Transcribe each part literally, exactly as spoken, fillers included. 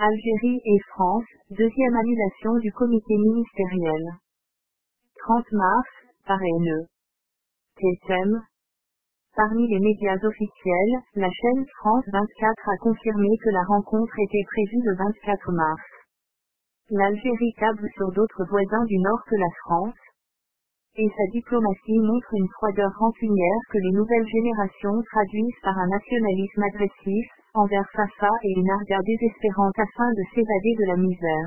Algérie et France, deuxième annulation du comité ministériel. trente mars, par N E. T S M. Parmi les médias officiels, la chaîne France vingt-quatre a confirmé que la rencontre était prévue le vingt-quatre mars. L'Algérie table sur d'autres voisins du Nord que la France, et sa diplomatie montre une froideur rancunière que les nouvelles générations traduisent par un nationalisme agressif, envers Fafa et une arga désespérante afin de s'évader de la misère.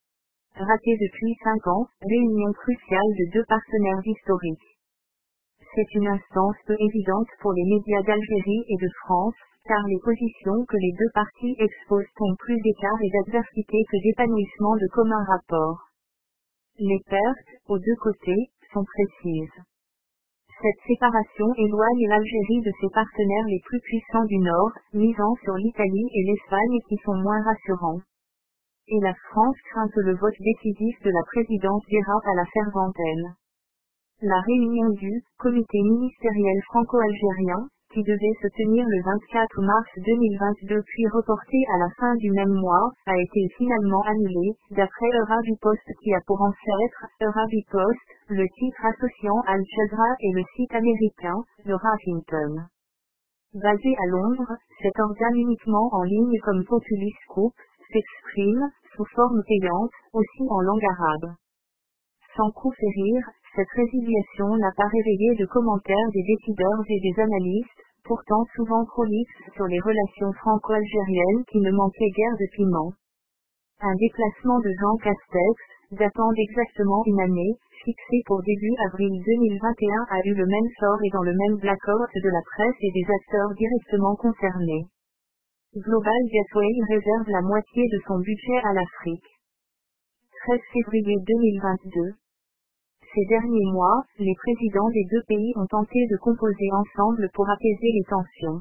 Ratée depuis cinq ans, réunion cruciale de deux partenaires historiques. C'est une instance peu évidente pour les médias d'Algérie et de France, car les positions que les deux parties exposent ont plus d'écart et d'adversité que d'épanouissement de communs rapports. Les pertes, aux deux côtés, sont précises. Cette séparation éloigne l'Algérie de ses partenaires les plus puissants du Nord, misant sur l'Italie et l'Espagne qui sont moins rassurants. Et la France craint que le vote décisif de la présidence dérape à la Ferventaine. La réunion du comité ministériel franco-algérien, qui devait se tenir le vingt-quatre mars deux mille vingt-deux puis reportée à la fin du même mois, a été finalement annulée, d'après Eurabipost qui a pour ancêtre, Eurabipost, le titre associant Al Jazeera et le site américain, The Huffington. Basé à Londres, cet organe uniquement en ligne comme Populi Scoop, s'exprime, sous forme payante, aussi en langue arabe. Sans coup férir, cette résiliation n'a pas réveillé de commentaires des décideurs et des analystes, pourtant souvent prolixes sur les relations franco-algériennes qui ne manquaient guère de piment. Un déplacement de Jean Castex, datant d'exactement une année, fixé pour début avril deux mille vingt et un a eu le même sort et dans le même blackout de la presse et des acteurs directement concernés. Global Gateway réserve la moitié de son budget à l'Afrique. treize février deux mille vingt-deux. Ces derniers mois, les présidents des deux pays ont tenté de composer ensemble pour apaiser les tensions.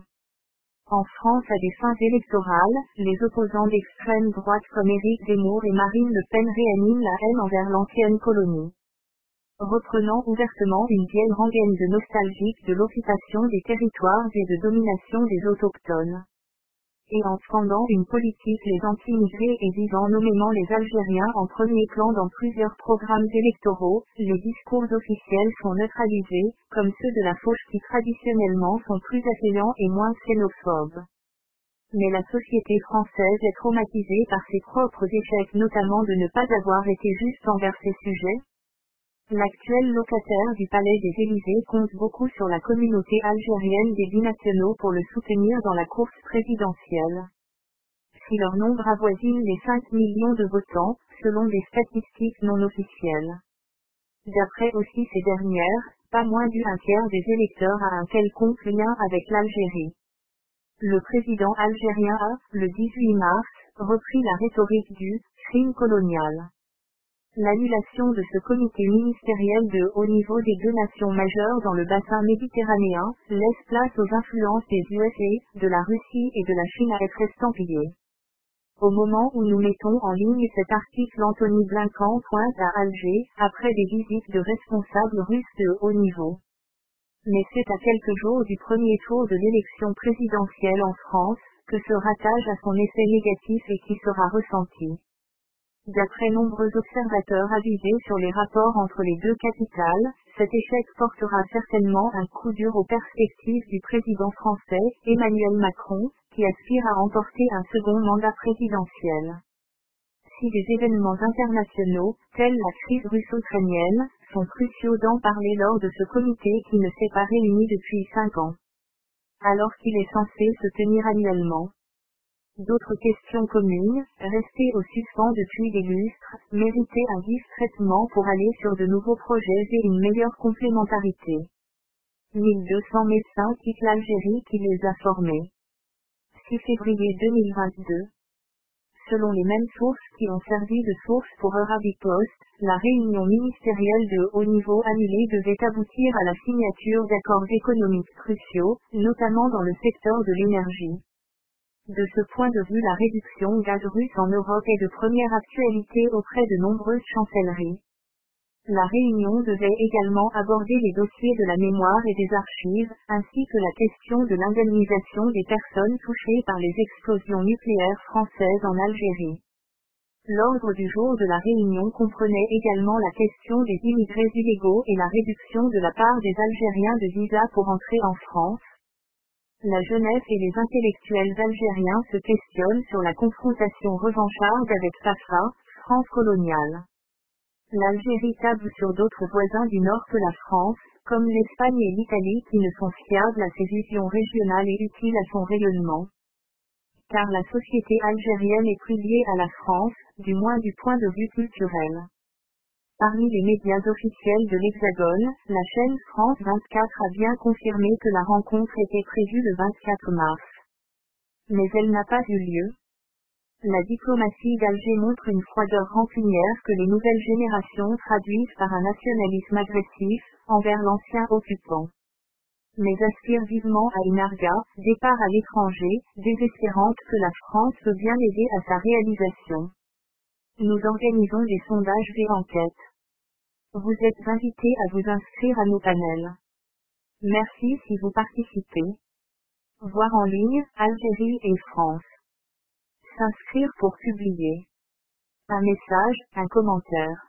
En France à des fins électorales, les opposants d'extrême droite comme Éric Zemmour et Marine Le Pen réaniment la haine envers l'ancienne colonie. Reprenant ouvertement une vieille rengaine de nostalgique de l'occupation des territoires et de domination des autochtones. Et en fondant une politique les anti-immigrés et visant nommément les Algériens en premier plan dans plusieurs programmes électoraux, les discours officiels sont neutralisés, comme ceux de la gauche qui traditionnellement sont plus accueillants et moins xénophobes. Mais la société française est traumatisée par ses propres échecs, notamment de ne pas avoir été juste envers ces sujets. L'actuel locataire du palais des Élysées compte beaucoup sur la communauté algérienne des binationaux pour le soutenir dans la course présidentielle. Si leur nombre avoisine les cinq millions de votants, selon des statistiques non officielles. D'après aussi ces dernières, pas moins d'un tiers des électeurs a un quelconque lien avec l'Algérie. Le président algérien a, le dix-huit mars, repris la rhétorique du « crime colonial ». L'annulation de ce comité ministériel de haut niveau des deux nations majeures dans le bassin méditerranéen laisse place aux influences des U S A, de la Russie et de la Chine à être estampillées. Au moment où nous mettons en ligne cet article, Anthony Blinken pointe à Alger, après des visites de responsables russes de haut niveau. Mais c'est à quelques jours du premier tour de l'élection présidentielle en France, que ce ratage a son effet négatif et qui sera ressenti. D'après nombreux observateurs avisés sur les rapports entre les deux capitales, cet échec portera certainement un coup dur aux perspectives du président français, Emmanuel Macron, qui aspire à remporter un second mandat présidentiel. Si des événements internationaux, tels la crise russo-ukrainienne, sont cruciaux d'en parler lors de ce comité qui ne s'est pas réuni depuis cinq ans. Alors qu'il est censé se tenir annuellement. D'autres questions communes, restées au suspens depuis des lustres, méritaient un vif traitement pour aller sur de nouveaux projets et une meilleure complémentarité. mille deux cents médecins quittent l'Algérie qui les a formés. six février deux mille vingt-deux. Selon les mêmes sources qui ont servi de source pour Eurabipost, la réunion ministérielle de haut niveau annulée devait aboutir à la signature d'accords économiques cruciaux, notamment dans le secteur de l'énergie. De ce point de vue, la réduction gaz russe en Europe est de première actualité auprès de nombreuses chancelleries. La réunion devait également aborder les dossiers de la mémoire et des archives, ainsi que la question de l'indemnisation des personnes touchées par les explosions nucléaires françaises en Algérie. L'ordre du jour de la réunion comprenait également la question des immigrés illégaux et la réduction de la part des Algériens de visa pour entrer en France. La jeunesse et les intellectuels algériens se questionnent sur la confrontation revancharde avec Fafa, France coloniale. L'Algérie table sur d'autres voisins du Nord que la France, comme l'Espagne et l'Italie qui ne sont fiables à ses visions régionales et utiles à son rayonnement. Car la société algérienne est plus liée à la France, du moins du point de vue culturel. Parmi les médias officiels de l'Hexagone, la chaîne France vingt-quatre a bien confirmé que la rencontre était prévue le vingt-quatre mars. Mais elle n'a pas eu lieu. La diplomatie d'Alger montre une froideur rancunière que les nouvelles générations traduisent par un nationalisme agressif, envers l'ancien occupant. Mais aspire vivement à une arga, départ à l'étranger, désespérante que la France peut bien aider à sa réalisation. Nous organisons des sondages et enquêtes. Vous êtes invités à vous inscrire à nos panels. Merci si vous participez. Voir en ligne, Algérie et France. S'inscrire pour publier. Un message, un commentaire.